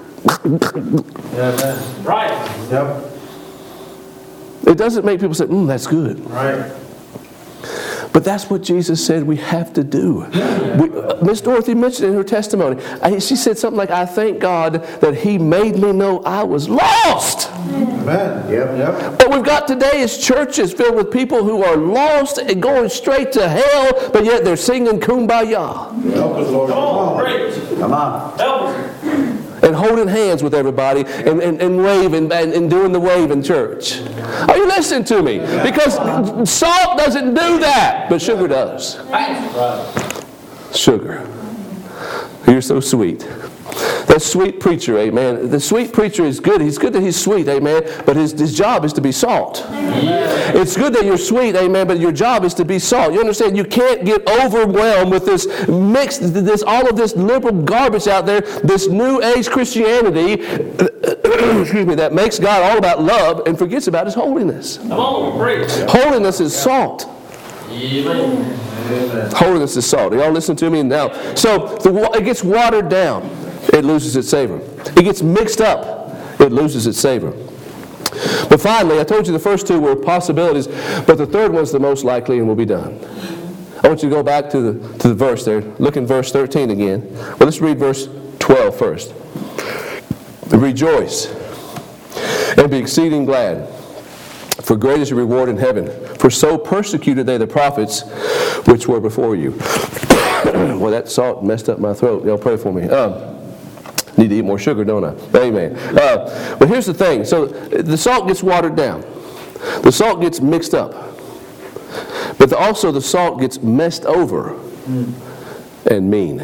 Yeah, Right. yep. It doesn't make people say, mm, that's good. Right. But that's what Jesus said we have to do. We, uh, Miss Dorothy mentioned in her testimony, I, she said something like, I thank God that He made me know I was lost. Amen. Yep, yep. What we've got today is churches filled with people who are lost and going straight to hell, but yet they're singing Kumbaya. Help us, Lord. Come on, preach. Come on. Help us. And holding hands with everybody and, and, and waving and, and doing the wave in church. Are you listening to me? Because salt doesn't do that, but sugar does. Right. Sugar. You're so sweet. That sweet preacher, amen. The sweet preacher is good. He's good that he's sweet, amen. But his, his job is to be salt. It's good that you're sweet, amen, but your job is to be salt. You understand? You can't get overwhelmed with this mixed, this all of this liberal garbage out there, this new age Christianity, excuse me, that makes God all about love and forgets about His holiness. Come on, preach. Holiness is salt. Amen. Amen. Holiness is salt. Y'all listen to me now. So the, it gets watered down. It loses its savor. It gets mixed up. It loses its savor. But finally, I told you the first two were possibilities, but the third one's the most likely and will be done. I want you to go back to the, to the verse there. Look in verse thirteen again. Well, let's read verse twelve first. Rejoice and be exceeding glad, for great is your reward in heaven. For so persecuted they the prophets which were before you. Well, that salt messed up my throat. Y'all pray for me. Um, need to eat more sugar, don't I? Amen. Uh, but here's the thing. So the salt gets watered down. The salt gets mixed up. But the, also the salt gets messed over mm. and mean.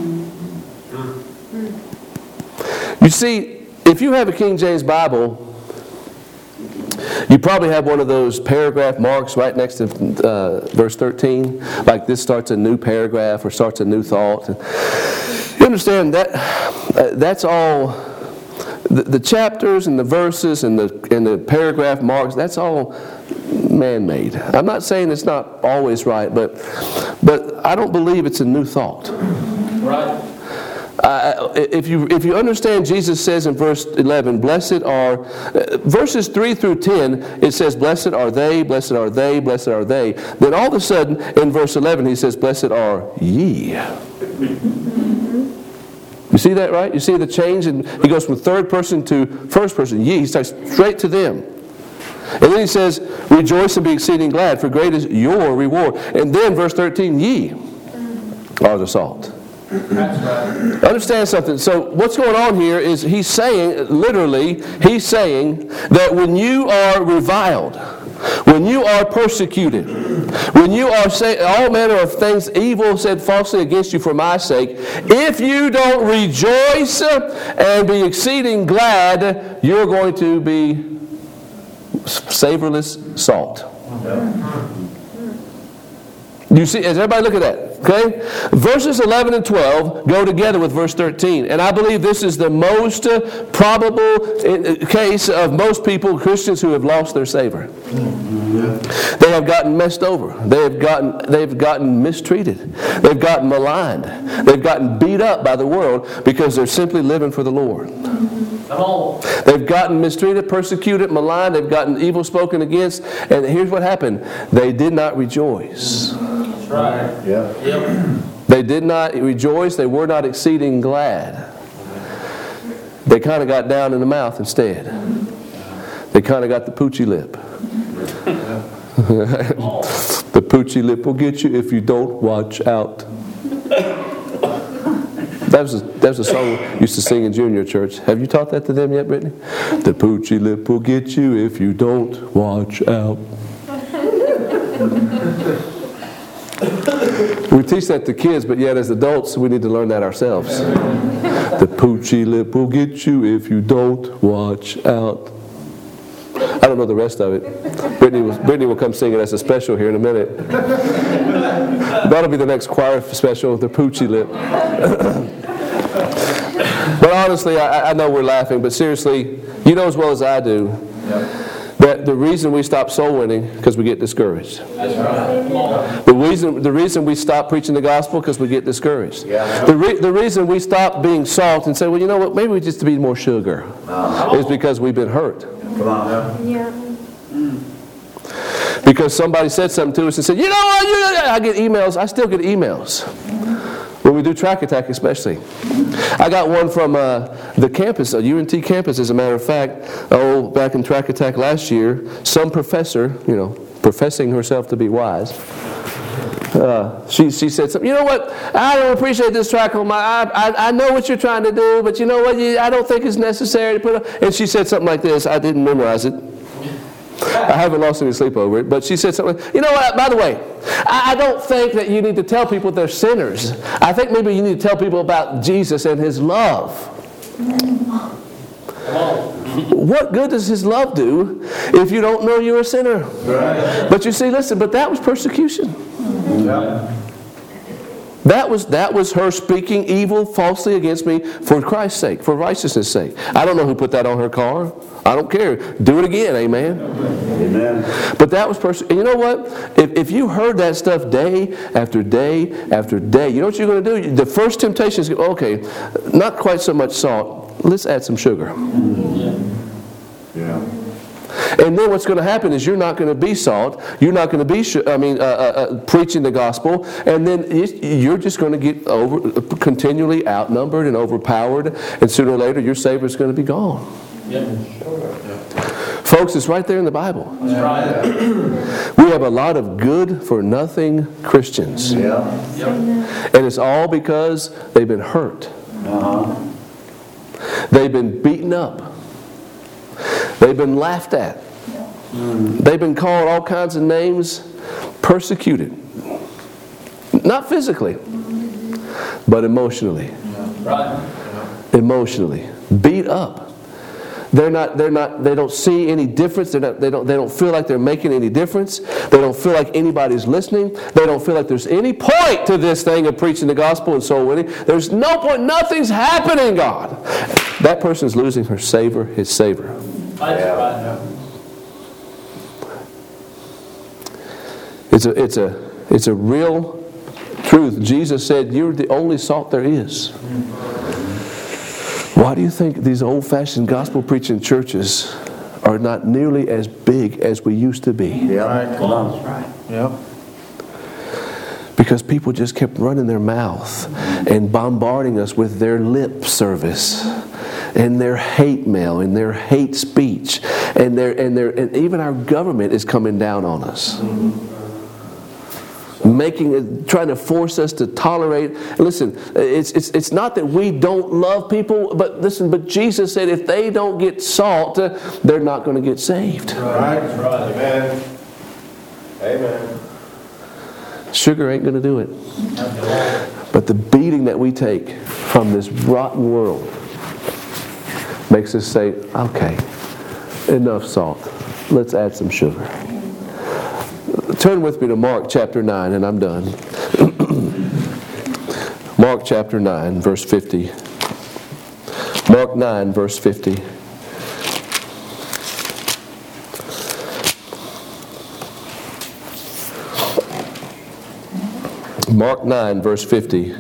Mm. You see, if you have a King James Bible, you probably have one of those paragraph marks right next to uh, verse thirteen, like this starts a new paragraph or starts a new thought. You understand that uh, that's all, the, the chapters and the verses and the, and the paragraph marks, that's all man-made. I'm not saying it's not always right, but, but I don't believe it's a new thought. Right. Uh, if you if you understand, Jesus says in verse eleven, blessed are, uh, verses three through ten, it says, blessed are they, blessed are they, blessed are they. Then all of a sudden, in verse eleven, he says, blessed are ye. You see that, right? You see the change? And he goes from third person to first person, ye. He starts straight to them. And then he says, rejoice and be exceeding glad, for great is your reward. And then verse thirteen, ye are the salt. That's right. Understand something. So what's going on here is he's saying, literally, he's saying that when you are reviled, when you are persecuted, when you are saying all manner of things evil said falsely against you for my sake, if you don't rejoice and be exceeding glad, you're going to be savorless salt. You see, as everybody look at that, okay? Verses eleven and twelve go together with verse thirteen. And I believe this is the most uh, probable case of most people, Christians, who have lost their savor. Mm-hmm. They have gotten messed over. They have gotten, they've gotten mistreated. They've gotten maligned. They've gotten beat up by the world because they're simply living for the Lord. Come on. They've gotten mistreated, persecuted, maligned. They've gotten evil spoken against. And here's what happened. They did not rejoice. That's right. Yeah. Yep. They did not rejoice. They were not exceeding glad. They kind of got down in the mouth instead. They kind of got the poochy lip. The poochy lip will get you if you don't watch out. That was, a, that was a song we used to sing in junior church. Have you taught that to them yet, Brittany? The poochy lip will get you if you don't watch out. We teach that to kids, but yet as adults, we need to learn that ourselves. The poochy lip will get you if you don't watch out. I don't know the rest of it. Brittany will, Brittany will come sing it as a special here in a minute. That'll be the next choir special, the poochy lip. But honestly, I, I know we're laughing, but seriously, you know as well as I do that the reason we stop soul winning because we get discouraged. That's right. The reason, the reason we stop preaching the gospel because we get discouraged. Yeah. The, re, the reason we stop being salt and say, well, you know what, maybe we just need more sugar, uh, is because we've been hurt. Come on. Yeah. Because somebody said something to us and said, you know what, you know, I get emails, I still get emails. When we do Track Attack especially. I got one from uh, the campus, a U N T campus as a matter of fact, oh, back in Track Attack last year, some professor, you know, professing herself to be wise, uh, she, she said something, you know what, I don't appreciate this track on my, I, I, I know what you're trying to do, but you know what, you, I don't think it's necessary to put it, and she said something like this, I didn't memorize it. I haven't lost any sleep over it, but she said something, you know what, by the way, I, I don't think that you need to tell people they're sinners. I think maybe you need to tell people about Jesus and His love. What good does His love do if you don't know you're a sinner? Right. But you see, listen, but that was persecution. Yeah. That was, that was her speaking evil falsely against me for Christ's sake, for righteousness' sake. I don't know who put that on her car. I don't care. Do it again, amen? Amen. But that was persecution. You know what? If, if you heard that stuff day after day after day, you know what you're going to do? The first temptation is, okay, not quite so much salt. Let's add some sugar. Yeah. And then what's going to happen is you're not going to be salt. You're not going to be, I mean, uh, uh, preaching the gospel. And then you're just going to get over, continually outnumbered and overpowered. And sooner or later, your Savior is going to be gone. Yeah. Folks, it's right there in the Bible. That's right. We have a lot of good-for-nothing Christians. Yeah. And it's all because they've been hurt. Uh-huh. They've been beaten up. They've been laughed at. They've been called all kinds of names, persecuted. Not physically, but emotionally. Right. Emotionally. Beat up. They're not, they're not, they don't see any difference. They're not, they don't, they don't feel like they're making any difference. They don't feel like anybody's listening. They don't feel like there's any point to this thing of preaching the gospel and soul winning. There's no point. Nothing's happening, God. That person's losing her savor, his savor. Yeah. It's a, it's a, it's a real truth. Jesus said, "You're the only salt there is." Why do you think these old-fashioned gospel-preaching churches are not nearly as big as we used to be? Yeah, right. Come on. Right. Yeah. Because people just kept running their mouth and bombarding us with their lip service and their hate mail and their hate speech, and their and their and even our government is coming down on us. Making it, trying to force us to tolerate. Listen, it's it's it's not that we don't love people, but listen, but Jesus said if they don't get salt, uh, they're not going to get saved. Right. Right. Amen. Amen. Sugar ain't going to do it. But the beating that we take from this rotten world makes us say, okay, enough salt. Let's add some sugar. Turn with me to Mark chapter nine, and I'm done. Mark chapter nine, verse fifty. Mark nine, verse fifty. Mark nine, verse fifty.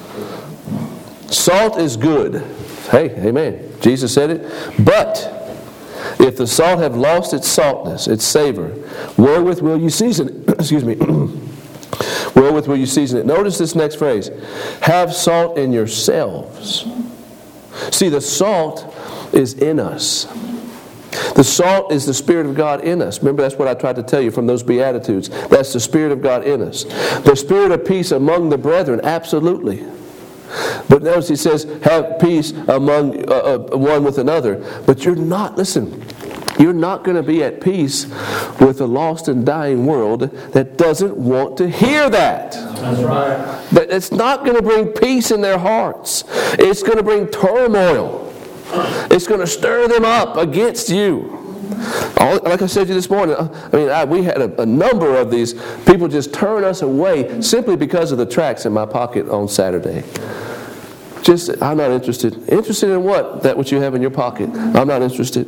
Salt is good. Hey, amen. Jesus said it. But if the salt have lost its saltness, its savor, wherewith will you season it? Excuse me. Wherewith will you season it? Notice this next phrase. Have salt in yourselves. See, the salt is in us. The salt is the Spirit of God in us. Remember, that's what I tried to tell you from those Beatitudes. That's the Spirit of God in us. The spirit of peace among the brethren, absolutely. But notice he says, have peace among uh, uh, one with another. But you're not, listen, you're not going to be at peace with a lost and dying world that doesn't want to hear that. That's right. That it's not going to bring peace in their hearts. It's going to bring turmoil. It's going to stir them up against you. All, like I said to you this morning, I mean, I, we had a, a number of these people just turn us away simply because of the tracts in my pocket on Saturday. Just, I'm not interested. Interested in what? That what you have in your pocket. I'm not interested.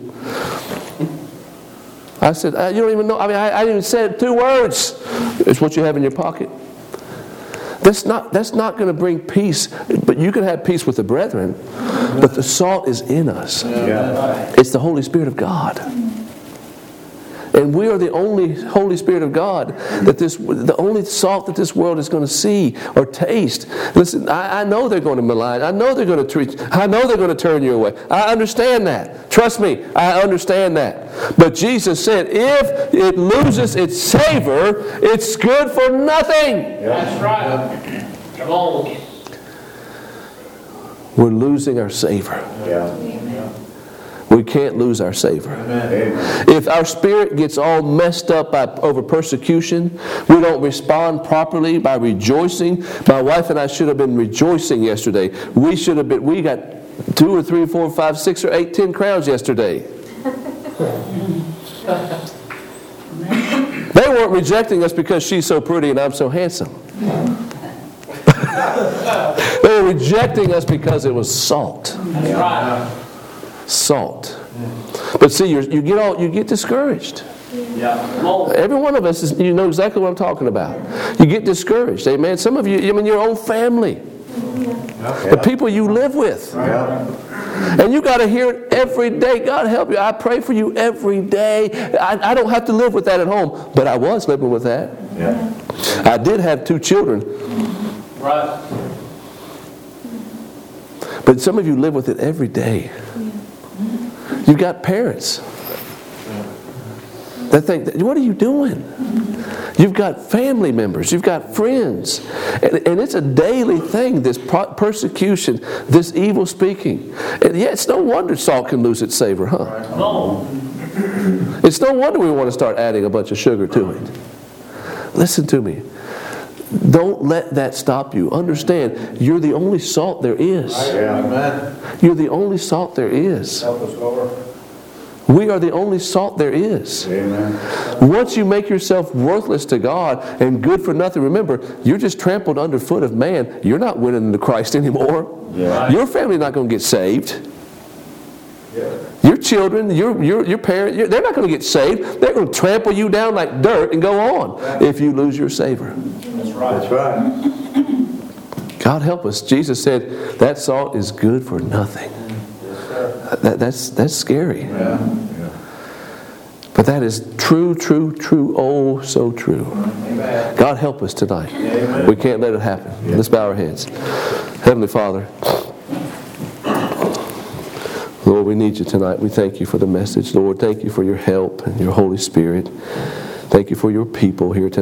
I said, uh, you don't even know. I mean, I, I didn't even say two words. It's what you have in your pocket. That's not, that's not going to bring peace. But you can have peace with the brethren. But the salt is in us. Yeah. It's the Holy Spirit of God. And we are the only Holy Spirit of God that this, the only salt that this world is going to see or taste. Listen, I, I know they're going to malign. I know they're going to treat. I know they're going to turn you away. I understand that. Trust me, I understand that. But Jesus said, if it loses its savor, it's good for nothing. That's right. Come on. We're losing our savor. Yeah. We can't lose our savor. Amen. If our spirit gets all messed up by, over persecution, we don't respond properly by rejoicing. My wife and I should have been rejoicing yesterday. We should have been. We got two or three, four, five, six or eight, ten crowns yesterday. They weren't rejecting us because she's so pretty and I'm so handsome. They were rejecting us because it was salt. That's right. Salt. But see, you're, you get all you get discouraged. Yeah. Come on. Every one of us is, you know exactly what I'm talking about. You get discouraged. Amen. Some of you, I mean, your own family, the people you live with, Yeah. and you got to hear it every day. God help you. I pray for you every day. I, I don't have to live with that at home, but I was living with that. Yeah. I did have two children, Right. but some of you live with it every day. You've got parents that think, what are you doing? You've got family members. You've got friends. And, and it's a daily thing, this persecution, this evil speaking. And yeah, it's no wonder salt can lose its savor, huh? Come on. It's no wonder we want to start adding a bunch of sugar to it. Listen to me. Don't let that stop you. Understand, you're the only salt there is. Yeah. Amen. You're the only salt there is. Help us, Lord. We are the only salt there is. Amen. Once you make yourself worthless to God and good for nothing, remember, you're just trampled underfoot of man. You're not winning into Christ anymore. Yeah. Your family's not going to get saved. Yeah. Your children, your your your parents, they're not going to get saved. They're going to trample you down like dirt and go on if you lose your savor. That's right. That's right. God help us. Jesus said that salt is good for nothing. Yes, sir. That, that's that's scary. Yeah. Yeah. But that is true, true, true, oh, so true. Amen. God help us tonight. Amen. We can't let it happen. Let's bow our heads. Heavenly Father, Lord, we need you tonight. We thank you for the message. Lord, thank you for your help and your Holy Spirit. Thank you for your people here tonight.